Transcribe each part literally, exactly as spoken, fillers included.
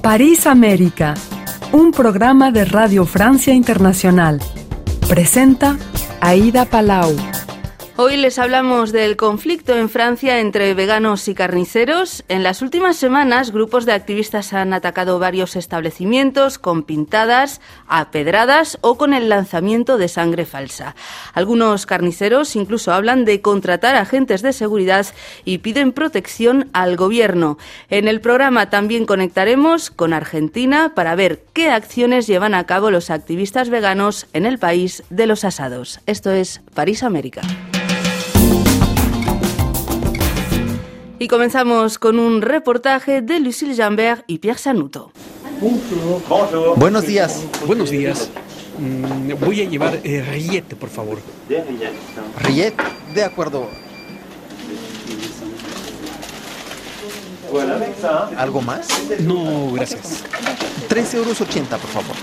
París América, un programa de Radio Francia Internacional. Presenta Aida Palau. Hoy les hablamos del conflicto en Francia entre veganos y carniceros. En las últimas semanas, grupos de activistas han atacado varios establecimientos con pintadas, apedradas o con el lanzamiento de sangre falsa. Algunos carniceros incluso hablan de contratar agentes de seguridad y piden protección al gobierno. En el programa también conectaremos con Argentina para ver qué acciones llevan a cabo los activistas veganos en el país de los asados. Esto es París América. Y comenzamos con un reportaje de Lucille Jambert y Pierre Sanuto. Buenos días. Buenos días. Mm, voy a llevar eh, rillette, por favor. Rillette, de acuerdo. ¿Algo más? No, gracias. tres euros ochenta, por favor.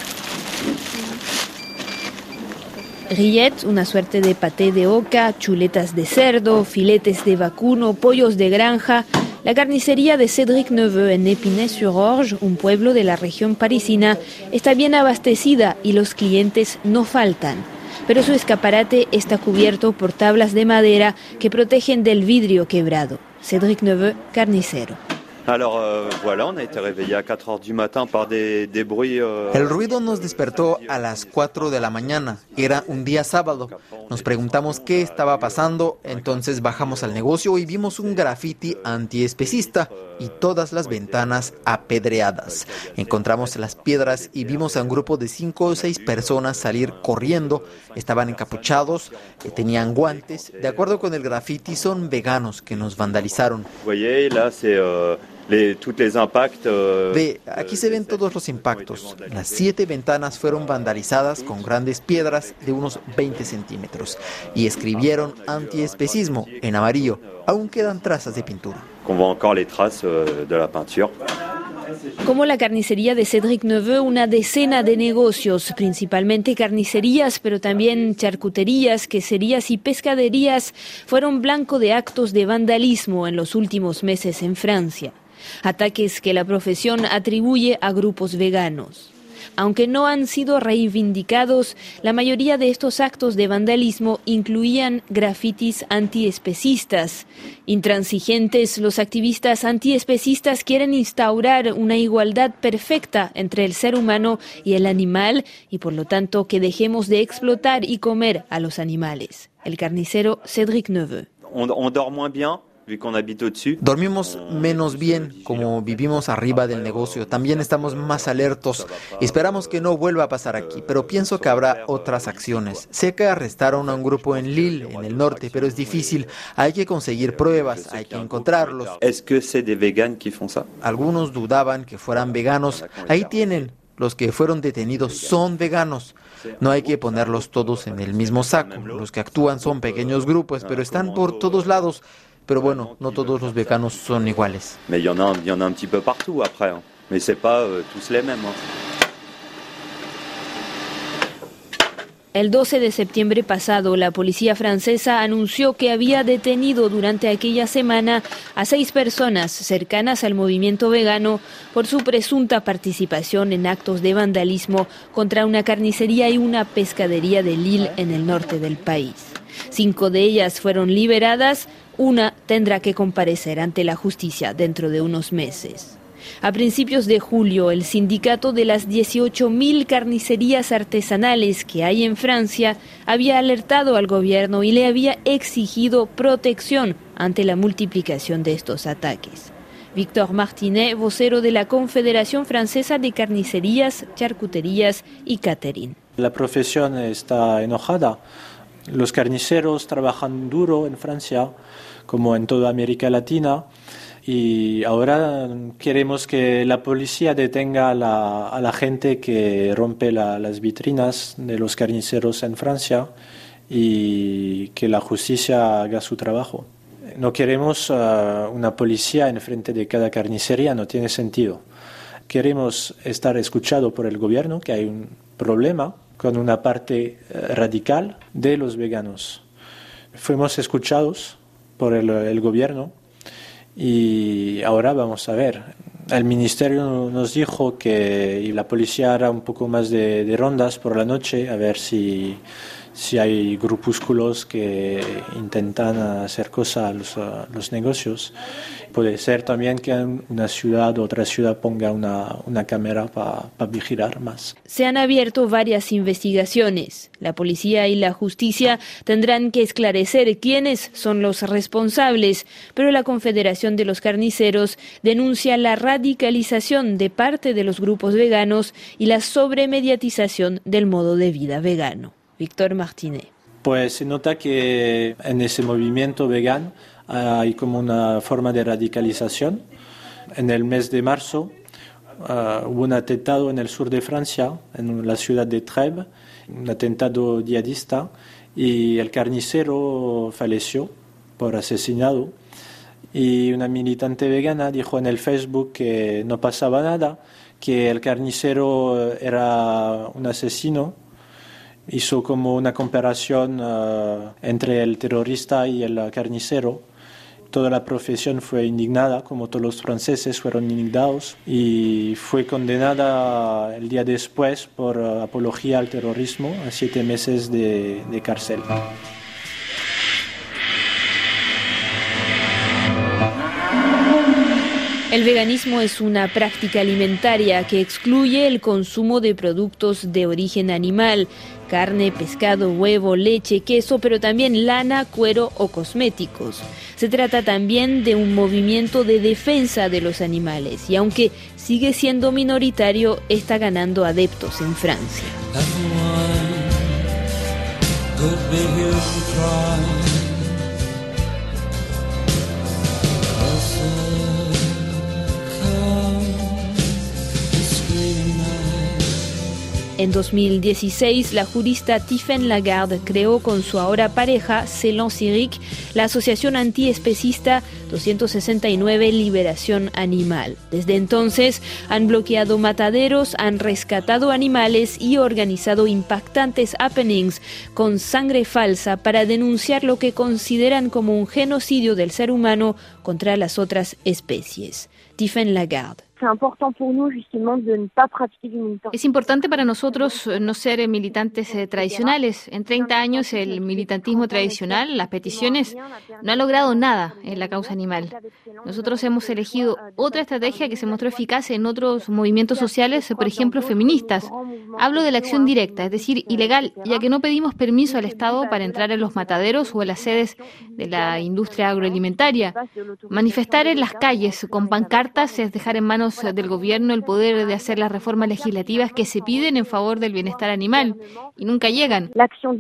Rillette, una suerte de paté de oca, chuletas de cerdo, filetes de vacuno, pollos de granja. La carnicería de Cédric Neveu en Épinay-sur-Orge, un pueblo de la región parisina, está bien abastecida y los clientes no faltan. Pero su escaparate está cubierto por tablas de madera que protegen del vidrio quebrado. Cédric Neveu, carnicero. Alors euh, voilà, on a été réveillé à quatre heures du matin par des, des bruits. Euh... El ruido nos despertó a las cuatro de la mañana. Era un día sábado. Nos preguntamos qué estaba pasando, entonces bajamos al negocio y vimos un graffiti antiespecista y todas las ventanas apedreadas. Encontramos las piedras y vimos a un grupo de cinco o seis personas salir corriendo. Estaban encapuchados, tenían guantes. De acuerdo con el graffiti, son veganos que nos vandalizaron. Vous voyez, là, c'est, euh... Les, tous les impacts, euh, Ve, aquí se ven todos los impactos. Las siete ventanas fueron vandalizadas con grandes piedras de unos veinte centímetros y escribieron antiespecismo en amarillo. Aún quedan trazas de pintura. qu'on voit encore les traces euh, de la peinture. Como la carnicería de Cédric Neveu, una decena de negocios, principalmente carnicerías, pero también charcuterías, queserías y pescaderías, fueron blanco de actos de vandalismo en los últimos meses en Francia. Ataques que la profesión atribuye a grupos veganos. Aunque no han sido reivindicados, la mayoría de estos actos de vandalismo incluían grafitis antiespecistas. Intransigentes, los activistas antiespecistas quieren instaurar una igualdad perfecta entre el ser humano y el animal y por lo tanto que dejemos de explotar y comer a los animales. El carnicero Cédric Neveu. On, on dort moins bien. Dormimos menos bien como vivimos arriba del negocio. También estamos más alertos. Esperamos que no vuelva a pasar aquí, pero pienso que habrá otras acciones. Sé que arrestaron a un grupo en Lille, en el norte, pero es difícil. Hay que conseguir pruebas, hay que encontrarlos. ¿Es que c'est des véganes qui font ça? Algunos dudaban que fueran veganos. Ahí tienen. Los que fueron detenidos son veganos. No hay que ponerlos todos en el mismo saco. Los que actúan son pequeños grupos, pero están por todos lados. Pero bueno, no todos los veganos son iguales. Mais il y en a, il y en a un petit peu partout après. Hein. Mais c'est pas euh, tous les mêmes. Hein. El doce de septiembre pasado, la policía francesa anunció que había detenido durante aquella semana a seis personas cercanas al movimiento vegano por su presunta participación en actos de vandalismo contra una carnicería y una pescadería de Lille en el norte del país. Cinco de ellas fueron liberadas, una tendrá que comparecer ante la justicia dentro de unos meses. A principios de julio, el sindicato de las dieciocho mil carnicerías artesanales que hay en Francia había alertado al gobierno y le había exigido protección ante la multiplicación de estos ataques. Victor Martinet, vocero de la Confederación Francesa de Carnicerías, Charcuterías y Catering. La profesión está enojada. Los carniceros trabajan duro en Francia, como en toda América Latina, y ahora queremos que la policía detenga a la, a la gente que rompe la, las vitrinas de los carniceros en Francia y que la justicia haga su trabajo. No queremos uh, una policía enfrente de cada carnicería, no tiene sentido. Queremos estar escuchados por el gobierno, que hay un problema con una parte uh, radical de los veganos. Fuimos escuchados por el, el gobierno y ahora vamos a ver el ministerio nos dijo que y la policía hará un poco más de, de rondas por la noche a ver si, si hay grupúsculos que intentan hacer cosas a los, a los negocios. Puede ser también que una ciudad o otra ciudad ponga una, una cámara para pa vigilar más. Se han abierto varias investigaciones. La policía y la justicia tendrán que esclarecer quiénes son los responsables, pero la Confederación de los Carniceros denuncia la radicalización de parte de los grupos veganos y la sobremediatización del modo de vida vegano. Víctor Martínez. Pues se nota que en ese movimiento vegano hay como una forma de radicalización. En el mes de marzo uh, hubo un atentado en el sur de Francia, en la ciudad de Trèbes, un atentado yihadista, y el carnicero falleció por asesinado. Y una militante vegana dijo en el Facebook que no pasaba nada, que el carnicero era un asesino. Hizo como una comparación uh, entre el terrorista y el carnicero. Toda la profesión fue indignada, como todos los franceses fueron indignados, y fue condenada el día después por uh, apología al terrorismo a siete meses de, de cárcel. El veganismo es una práctica alimentaria que excluye el consumo de productos de origen animal, carne, pescado, huevo, leche, queso, pero también lana, cuero o cosméticos. Se trata también de un movimiento de defensa de los animales y aunque sigue siendo minoritario, está ganando adeptos en Francia. En dos mil dieciséis, la jurista Tiffaine Lagarde creó con su ahora pareja, Célan Cyric, la asociación antiespecista doscientos sesenta y nueve Liberación Animal. Desde entonces han bloqueado mataderos, han rescatado animales y organizado impactantes happenings con sangre falsa para denunciar lo que consideran como un genocidio del ser humano contra las otras especies. Tiffaine Lagarde. Es importante para nosotros no ser militantes eh, tradicionales. En treinta años el militantismo tradicional, las peticiones, no ha logrado nada en la causa animal. Nosotros hemos elegido otra estrategia que se mostró eficaz en otros movimientos sociales, por ejemplo, feministas. Hablo de la acción directa, es decir, ilegal, ya que no pedimos permiso al Estado para entrar en los mataderos o en las sedes de la industria agroalimentaria. Manifestar en las calles con pancartas es dejar en manos del gobierno el poder de hacer las reformas legislativas que se piden en favor del bienestar animal y nunca llegan. La acción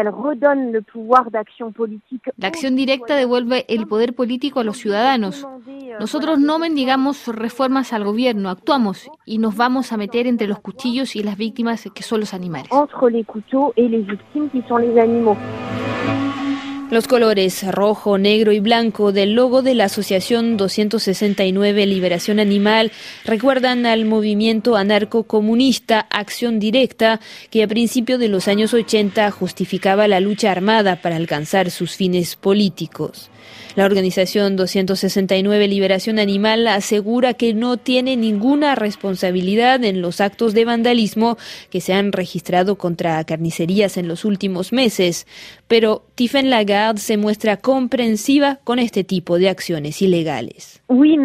directa devuelve el poder político a los ciudadanos. Nosotros no mendigamos reformas al gobierno, actuamos y nos vamos a meter entre los cuchillos y las víctimas que son los animales. Los colores rojo, negro y blanco del logo de la Asociación doscientos sesenta y nueve Liberación Animal recuerdan al movimiento anarcocomunista Acción Directa, que a principios de los años ochenta justificaba la lucha armada para alcanzar sus fines políticos. La organización doscientos sesenta y nueve Liberación Animal asegura que no tiene ninguna responsabilidad en los actos de vandalismo que se han registrado contra carnicerías en los últimos meses, pero Tiffaine Lagarde se muestra comprensiva con este tipo de acciones ilegales.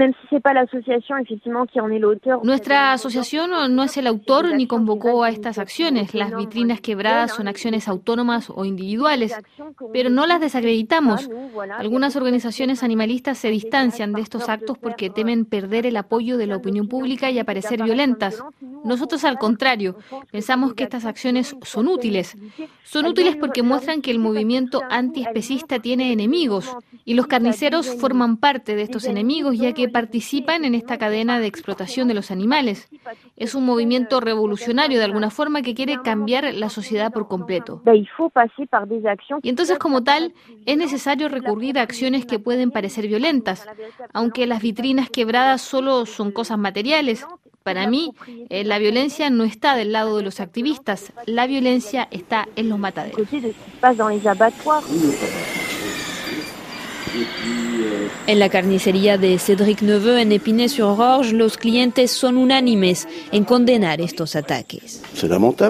Nuestra asociación no es el autor ni convocó a estas acciones. Las vitrinas quebradas son acciones autónomas o individuales, pero no las desacreditamos. Algunas organizaciones animalistas se distancian de estos actos porque temen perder el apoyo de la opinión pública y aparecer violentas. Nosotros, al contrario, pensamos que estas acciones son útiles. Son útiles porque muestran que el movimiento antiespecista tiene enemigos y los carniceros forman parte de estos enemigos ya que participan en esta cadena de explotación de los animales. Es un movimiento revolucionario de alguna forma que quiere cambiar la sociedad por completo. Y entonces, como tal, es necesario recurrir a acciones que pueden parecer violentas, aunque las vitrinas quebradas solo son cosas materiales. Para mí, eh, la violencia no está del lado de los activistas, la violencia está en los mataderos. En la carnicería de Cédric Neveu en Épinay-sur-Orge, los clientes son unánimes en condenar estos ataques. Es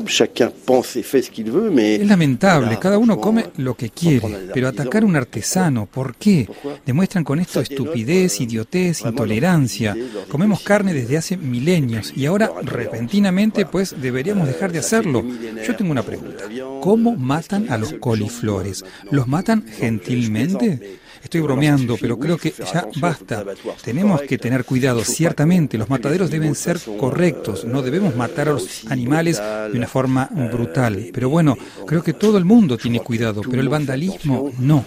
lamentable, cada uno come lo que quiere, pero atacar a un artesano, ¿por qué? Demuestran con esto estupidez, idiotez, intolerancia. Comemos carne desde hace milenios y ahora repentinamente pues deberíamos dejar de hacerlo. Yo tengo una pregunta. ¿Cómo matan a los coliflores? ¿Los matan gentilmente? Estoy bromeando, pero creo que ya basta. Tenemos que tener cuidado. Ciertamente, los mataderos deben ser correctos. No debemos matar a los animales de una forma brutal. Pero bueno, creo que todo el mundo tiene cuidado, pero el vandalismo no.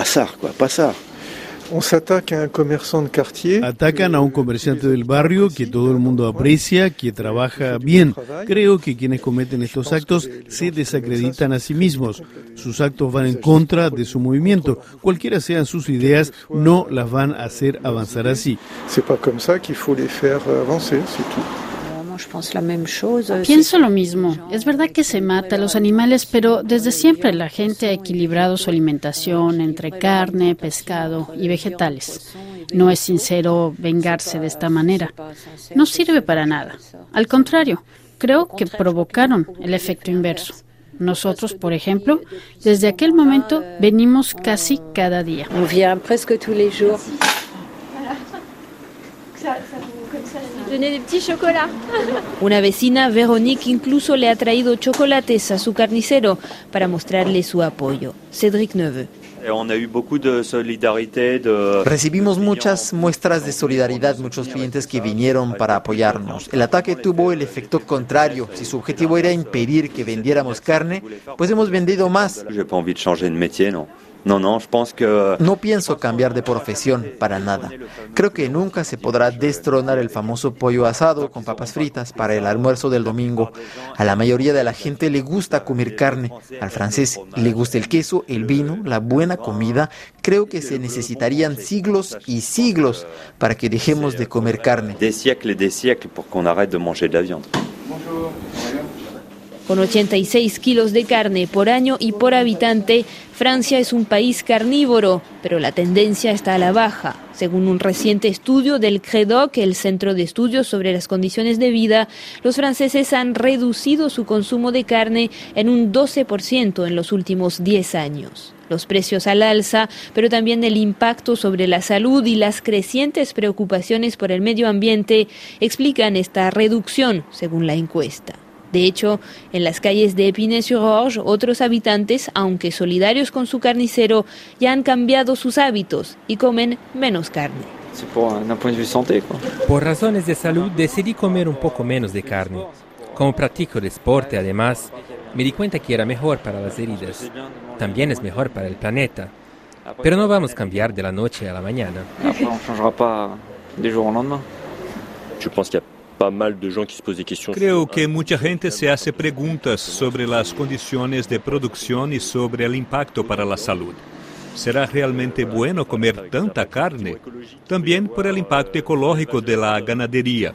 Atacan a un comerciante del barrio que todo el mundo aprecia, que trabaja bien. Creo que quienes cometen estos actos se desacreditan a sí mismos. Sus actos van en contra de su movimiento. Cualquiera sean sus ideas, no las van a hacer avanzar así. Pienso lo mismo. Es verdad que se mata a los animales, pero desde siempre la gente ha equilibrado su alimentación entre carne, pescado y vegetales. No es sincero vengarse de esta manera. No sirve para nada. Al contrario, creo que provocaron el efecto inverso. Nosotros, por ejemplo, desde aquel momento venimos casi cada día. Una vecina, Véronique, incluso le ha traído chocolates a su carnicero para mostrarle su apoyo. Cédric Neveu. Recibimos muchas muestras de solidaridad, muchos clientes que vinieron para apoyarnos. El ataque tuvo el efecto contrario. Si su objetivo era impedir que vendiéramos carne, pues hemos vendido más. No pienso cambiar de profesión para nada. Creo que nunca se podrá destronar el famoso pollo asado con papas fritas para el almuerzo del domingo. A la mayoría de la gente le gusta comer carne. Al francés le gusta el queso, el vino, la buena comida. Creo que se necesitarían siglos y siglos para que dejemos de comer carne. Con ochenta y seis kilos de carne por año y por habitante, Francia es un país carnívoro, pero la tendencia está a la baja. Según un reciente estudio del CREDOC, el Centro de Estudios sobre las Condiciones de Vida, los franceses han reducido su consumo de carne en un doce por ciento en los últimos diez años. Los precios al alza, pero también el impacto sobre la salud y las crecientes preocupaciones por el medio ambiente explican esta reducción, según la encuesta. De hecho, en las calles de Épinay-sur-Orge, otros habitantes, aunque solidarios con su carnicero, ya han cambiado sus hábitos y comen menos carne. Por razones de salud decidí comer un poco menos de carne. Como practico deporte, además, me di cuenta que era mejor para las heridas. También es mejor para el planeta. Pero no vamos a cambiar de la noche a la mañana. Creo que mucha gente se hace preguntas sobre las condiciones de producción y sobre el impacto para la salud. ¿Será realmente bueno comer tanta carne? También por el impacto ecológico de la ganadería.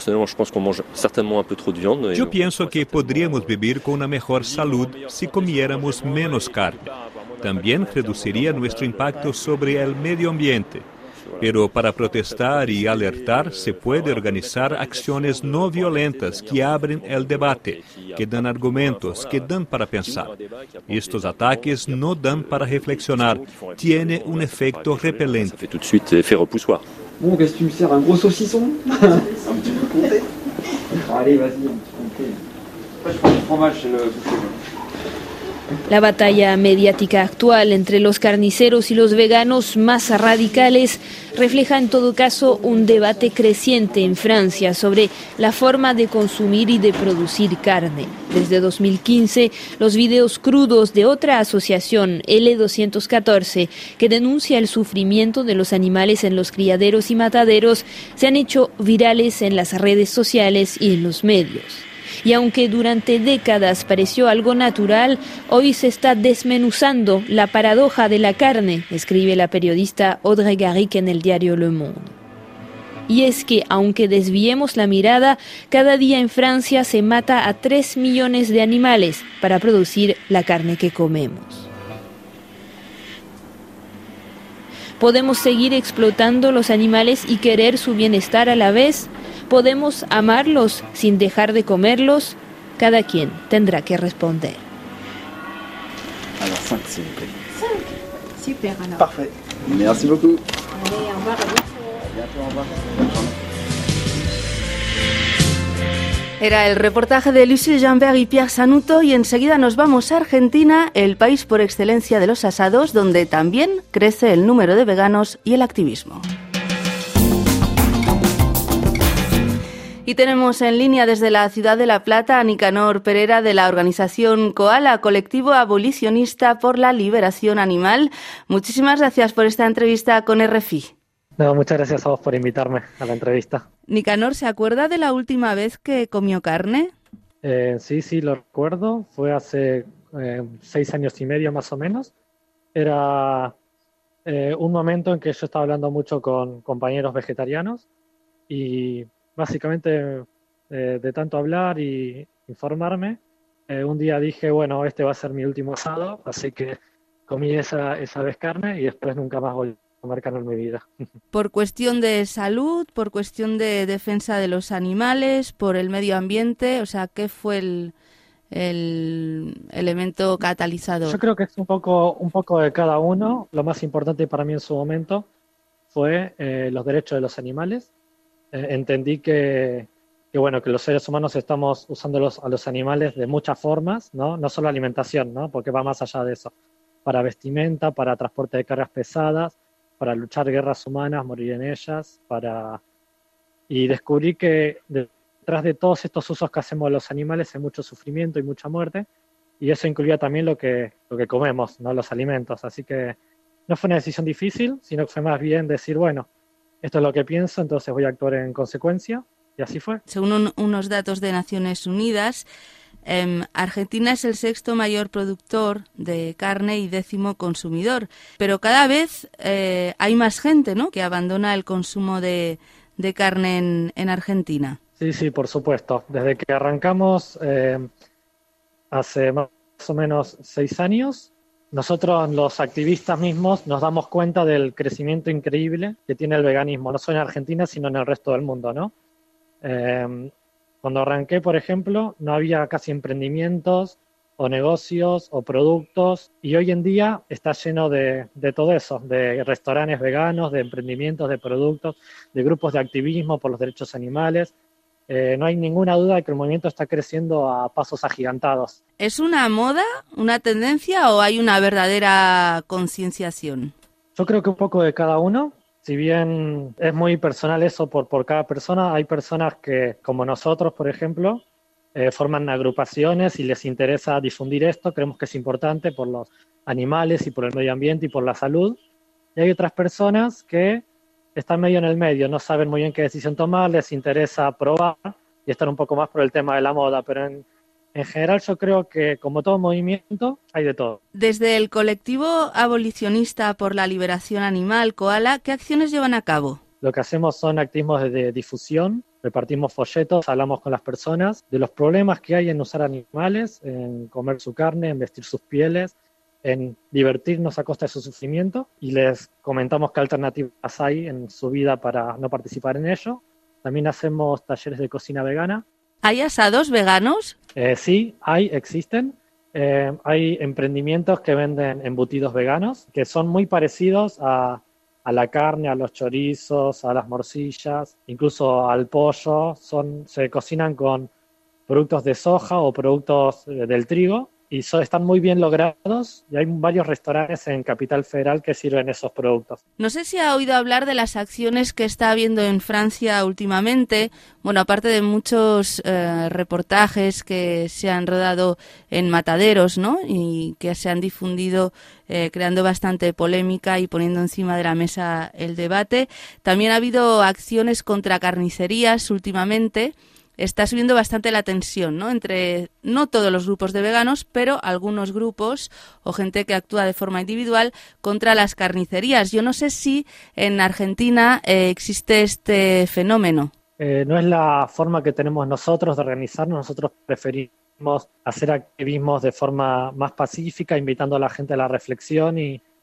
Yo pienso que podríamos vivir con una mejor salud si comiéramos menos carne. También reduciría nuestro impacto sobre el medio ambiente. Pero para protestar y alertar se puede organizar acciones no violentas que abren el debate, que dan argumentos, que dan para pensar. Estos ataques no dan para reflexionar, tiene un efecto repelente. Bon, qu'est-ce que tu me sers, un gros saucisson? Un petit peu compté. Allez, vas-y, on compté. Après, je prends du fromage chez le boucher. La batalla mediática actual entre los carniceros y los veganos más radicales refleja en todo caso un debate creciente en Francia sobre la forma de consumir y de producir carne. Desde dos mil quince, los videos crudos de otra asociación, L doscientos catorce, que denuncia el sufrimiento de los animales en los criaderos y mataderos, se han hecho virales en las redes sociales y en los medios. Y aunque durante décadas pareció algo natural, hoy se está desmenuzando la paradoja de la carne, escribe la periodista Audrey Garrick en el diario Le Monde. Y es que, aunque desviemos la mirada, cada día en Francia se mata a tres millones de animales para producir la carne que comemos. ¿Podemos seguir explotando los animales y querer su bienestar a la vez? ¿Podemos amarlos sin dejar de comerlos? Cada quien tendrá que responder. Alors cinq, s'il vous plaît. cinq. Super, alors. Parfait. Merci beaucoup. Allez, au revoir. À bientôt, au revoir. Bonne journée. Era el reportaje de Lucille Jambert y Pierre Sanuto, y enseguida nos vamos a Argentina, el país por excelencia de los asados, donde también crece el número de veganos y el activismo. Y tenemos en línea desde la ciudad de La Plata a Nicanor Pereira de la organización Koala, colectivo abolicionista por la liberación animal. Muchísimas gracias por esta entrevista con R F I. No, muchas gracias a vos por invitarme a la entrevista. Nicanor, ¿se acuerda de la última vez que comió carne? Eh, sí, sí, lo recuerdo. Fue hace eh, seis años y medio más o menos. Era eh, un momento en que yo estaba hablando mucho con compañeros vegetarianos y básicamente eh, de tanto hablar y informarme, eh, un día dije, bueno, este va a ser mi último asado, así que comí esa, esa vez carne y después nunca más volví comer carne en mi vida. ¿Por cuestión de salud, por cuestión de defensa de los animales, por el medio ambiente? O sea, ¿qué fue el, el elemento catalizador? Yo creo que es un poco, un poco de cada uno. Lo más importante para mí en su momento fue eh, los derechos de los animales. Eh, entendí que, que, bueno, que los seres humanos estamos usando los, a los animales de muchas formas, ¿no? No solo alimentación, ¿no? Porque va más allá de eso. Para vestimenta, para transporte de cargas pesadas, para luchar guerras humanas, morir en ellas, para... Y descubrí que detrás de todos estos usos que hacemos de los animales hay mucho sufrimiento y mucha muerte, y eso incluía también lo que, lo que comemos, ¿no? Los alimentos. Así que no fue una decisión difícil, sino que fue más bien decir, bueno, esto es lo que pienso, entonces voy a actuar en consecuencia, y así fue. Según un, unos datos de Naciones Unidas, Eh, Argentina es el sexto mayor productor de carne y décimo consumidor, pero cada vez eh, hay más gente, ¿no?, que abandona el consumo de, de carne en, en Argentina. Sí, sí, por supuesto. Desde que arrancamos eh, hace más o menos seis años, nosotros los activistas mismos nos damos cuenta del crecimiento increíble que tiene el veganismo, no solo en Argentina, sino en el resto del mundo, ¿no? Eh, Cuando arranqué, por ejemplo, no había casi emprendimientos o negocios o productos, y hoy en día está lleno de, de todo eso, de restaurantes veganos, de emprendimientos, de productos, de grupos de activismo por los derechos animales. Eh, no hay ninguna duda de que el movimiento está creciendo a pasos agigantados. ¿Es una moda, una tendencia o hay una verdadera concienciación? Yo creo que un poco de cada uno. Si bien es muy personal eso por, por cada persona, hay personas que, como nosotros, por ejemplo, eh, forman agrupaciones y les interesa difundir esto. Creemos que es importante por los animales y por el medio ambiente y por la salud. Y hay otras personas que están medio en el medio, no saben muy bien qué decisión tomar, les interesa probar y están un poco más por el tema de la moda, pero en En general yo creo que, como todo movimiento, hay de todo. Desde el colectivo abolicionista por la liberación animal, Koala, ¿qué acciones llevan a cabo? Lo que hacemos son activismos de difusión, repartimos folletos, hablamos con las personas de los problemas que hay en usar animales, en comer su carne, en vestir sus pieles, en divertirnos a costa de su sufrimiento, y les comentamos qué alternativas hay en su vida para no participar en ello. También hacemos talleres de cocina vegana. ¿Hay asados veganos? Eh, sí, hay, existen. Eh, hay emprendimientos que venden embutidos veganos que son muy parecidos a, a la carne, a los chorizos, a las morcillas, incluso al pollo. Son, se cocinan con productos de soja o productos eh, del trigo y so, están muy bien logrados, y hay varios restaurantes en Capital Federal que sirven esos productos. No sé si ha oído hablar de las acciones que está habiendo en Francia últimamente. Bueno, aparte de muchos eh, reportajes que se han rodado en mataderos, ¿no?, y que se han difundido eh, creando bastante polémica y poniendo encima de la mesa el debate. También ha habido acciones contra carnicerías últimamente. Está subiendo bastante la tensión, ¿no?, entre no todos los grupos de veganos, pero algunos grupos o gente que actúa de forma individual contra las carnicerías. Yo no sé si en Argentina eh, existe este fenómeno. Eh, no es la forma que tenemos nosotros de organizarnos. Nosotros preferimos hacer activismos de forma más pacífica, invitando a la gente a la reflexión y,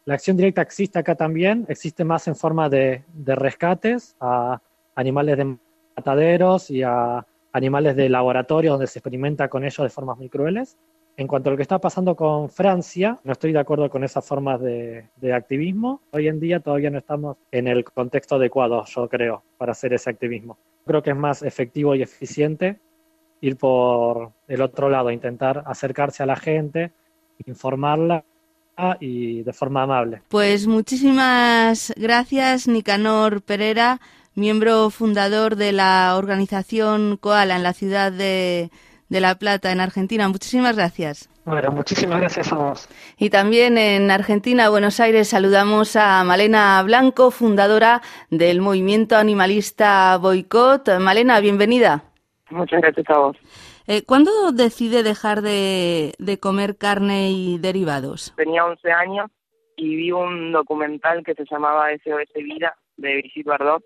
La acción directa existe acá también, existe más en forma de, de rescates a animales de mataderos y a animales de laboratorio donde se experimenta con ellos de formas muy crueles. En cuanto a lo que está pasando con Francia, no estoy de acuerdo con esas formas de, de activismo. Hoy en día todavía no estamos en el contexto adecuado, yo creo, para hacer ese activismo. Creo que es más efectivo y eficiente ir por el otro lado, intentar acercarse a la gente, informarla y de forma amable. Pues muchísimas gracias, Nicanor Pereira, miembro fundador de la organización Koala en la ciudad de, de La Plata, en Argentina. Muchísimas gracias. Bueno, muchísimas gracias a vos. Y también en Argentina, Buenos Aires, saludamos a Malena Blanco, fundadora del movimiento animalista Boicot. Malena, bienvenida. Muchas gracias a vos. Eh, ¿Cuándo decide dejar de, de comer carne y derivados? Tenía once años y vi un documental que se llamaba S O S Vida, de Brigitte Bardot,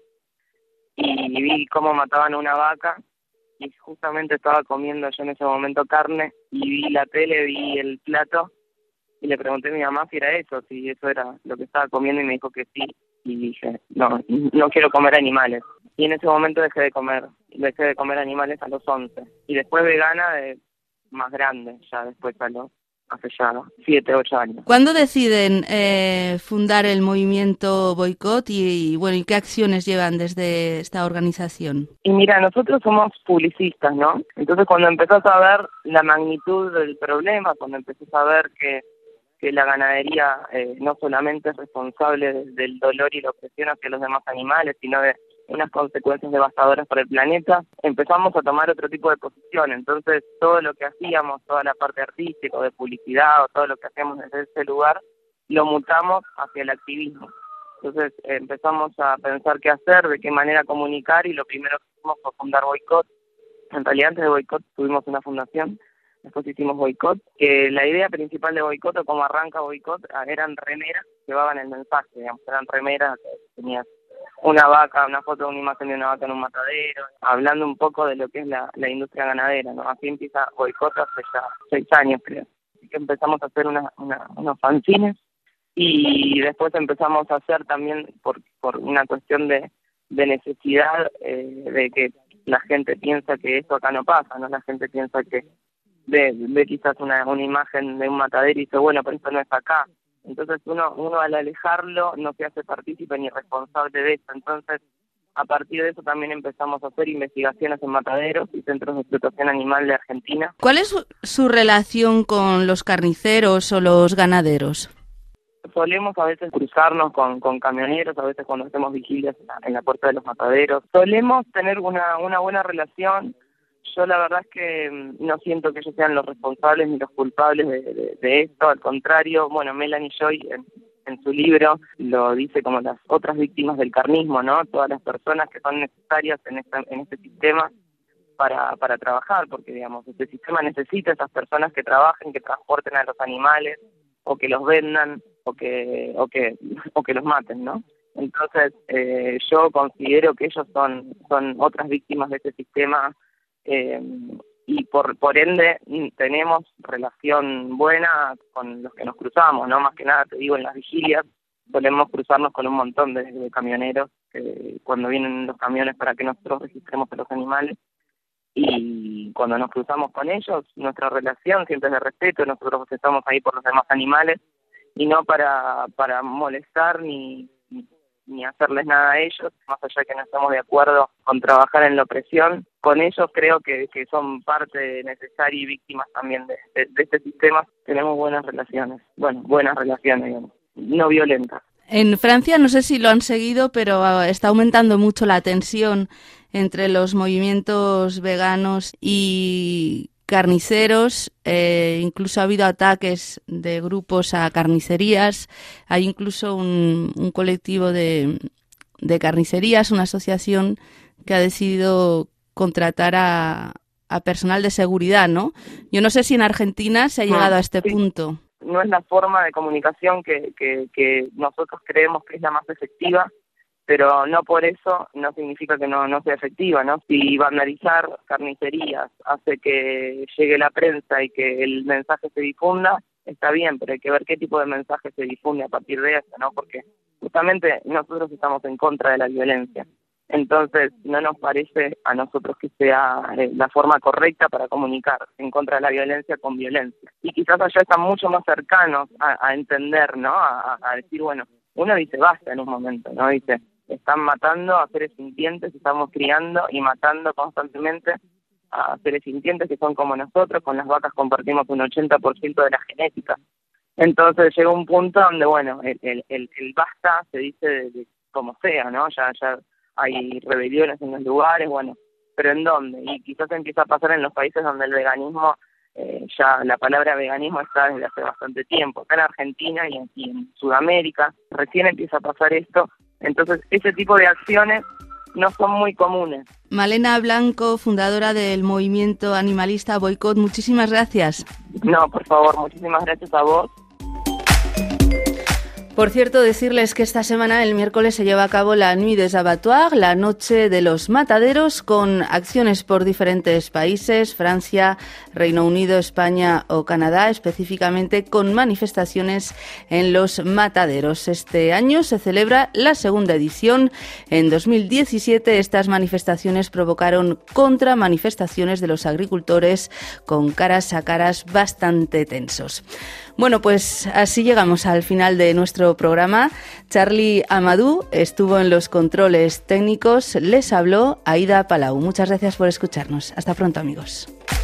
y vi cómo mataban una vaca, y justamente estaba comiendo yo en ese momento carne, y vi la tele, vi el plato, y le pregunté a mi mamá si era eso, si eso era lo que estaba comiendo, y me dijo que sí, y dije, no, no quiero comer animales. Y en ese momento dejé de comer, dejé de comer animales a los once. Y después vegana de más grande, ya después a los, hace ya siete, ocho años. ¿Cuándo deciden eh, fundar el movimiento Boicot y, y, bueno, y qué acciones llevan desde esta organización? Y mira, nosotros somos publicistas, ¿no? Entonces cuando empezás a ver la magnitud del problema, cuando empezás a ver que que la ganadería eh, no solamente es responsable de, del dolor y la opresión hacia los demás animales, sino de unas consecuencias devastadoras para el planeta, empezamos a tomar otro tipo de posición. Entonces, todo lo que hacíamos, toda la parte artística, de publicidad, o todo lo que hacíamos desde ese lugar, lo mutamos hacia el activismo. Entonces, eh, empezamos a pensar qué hacer, de qué manera comunicar, y lo primero que hicimos fue fundar Boicot. En realidad, antes de Boicot tuvimos una fundación. Después hicimos Boicot, que la idea principal de Boicot, o cómo arranca Boicot, eran remeras que llevaban el mensaje, digamos, eran remeras que tenías una vaca, una foto de una imagen de una vaca en un matadero, hablando un poco de lo que es la, la industria ganadera, ¿no? Así empieza Boicot hace ya seis años, creo. Así que empezamos a hacer una, una, unos fanzines, y después empezamos a hacer también, por, por una cuestión de, de necesidad, eh, de que la gente piensa que esto acá no pasa, ¿no? La gente piensa que Ve, ve quizás una, una imagen de un matadero y dice, bueno, pero esto no es acá. Entonces uno uno al alejarlo no se hace partícipe ni responsable de eso. Entonces, a partir de eso también empezamos a hacer investigaciones en mataderos y centros de explotación animal de Argentina. ¿Cuál es su, su relación con los carniceros o los ganaderos? Solemos a veces cruzarnos con, con camioneros, a veces cuando hacemos vigilias en la, en la puerta de los mataderos. Solemos tener una, una buena relación. Yo la verdad es que no siento que ellos sean los responsables ni los culpables de, de, de esto, al contrario. Bueno, Melanie Joy en, en su libro lo dice como las otras víctimas del carnismo, ¿no? Todas las personas que son necesarias en, esta, en este sistema para, para trabajar, porque digamos, este sistema necesita esas personas que trabajen, que transporten a los animales, o que los vendan, o que, o que, o que los maten, ¿no? Entonces, eh, yo considero que ellos son, son otras víctimas de este sistema. Eh, y por por ende tenemos relación buena con los que nos cruzamos, ¿no? Más que nada, te digo, en las vigilias solemos cruzarnos con un montón de, de camioneros que cuando vienen los camiones para que nosotros registremos a los animales, y cuando nos cruzamos con ellos, nuestra relación siempre es de respeto. Nosotros estamos ahí por los demás animales y no para para molestar ni ni hacerles nada a ellos, más allá de que no estemos de acuerdo con trabajar en la opresión. Con ellos creo que, que son parte necesaria y víctimas también de, de, de este sistema. Tenemos buenas relaciones, bueno, buenas relaciones, digamos, no violentas. En Francia, no sé si lo han seguido, pero está aumentando mucho la tensión entre los movimientos veganos y carniceros. Eh, incluso ha habido ataques de grupos a carnicerías. Hay incluso un, un colectivo de, de carnicerías, una asociación que ha decidido contratar a, a personal de seguridad, ¿no? Yo no sé si en Argentina se ha llegado no, a este sí. punto. No es la forma de comunicación que, que, que nosotros creemos que es la más efectiva, pero no por eso no significa que no, no sea efectiva, ¿no? Si vandalizar carnicerías hace que llegue la prensa y que el mensaje se difunda, está bien, pero hay que ver qué tipo de mensaje se difunde a partir de eso, ¿no? Porque justamente nosotros estamos en contra de la violencia. Entonces, no nos parece a nosotros que sea eh, la forma correcta para comunicar en contra de la violencia con violencia. Y quizás allá están mucho más cercanos a, a entender, ¿no? A, a decir, bueno, uno dice basta en un momento, ¿no? Dice, están matando a seres sintientes, estamos criando y matando constantemente a seres sintientes que son como nosotros, con las vacas compartimos un ochenta por ciento de la genética. Entonces llega un punto donde, bueno, el, el, el, el basta se dice de, de como sea, ¿no? Ya, ya hay rebeliones en los lugares, bueno, pero ¿en dónde? Y quizás empieza a pasar en los países donde el veganismo, eh, ya la palabra veganismo está desde hace bastante tiempo, acá en Argentina y en, y en Sudamérica, recién empieza a pasar esto, entonces ese tipo de acciones no son muy comunes. Malena Blanco, fundadora del movimiento animalista Boicot, muchísimas gracias. No, por favor, muchísimas gracias a vos. Por cierto, decirles que esta semana, el miércoles, se lleva a cabo la Nuit des Abattoirs, la Noche de los Mataderos, con acciones por diferentes países, Francia, Reino Unido, España o Canadá, específicamente con manifestaciones en los mataderos. Este año se celebra la segunda edición. En dos mil diecisiete, estas manifestaciones provocaron contramanifestaciones de los agricultores con caras a caras bastante tensos. Bueno, pues así llegamos al final de nuestro programa. Charlie Amadou estuvo en los controles técnicos. Les habló Aida Palau. Muchas gracias por escucharnos. Hasta pronto, amigos.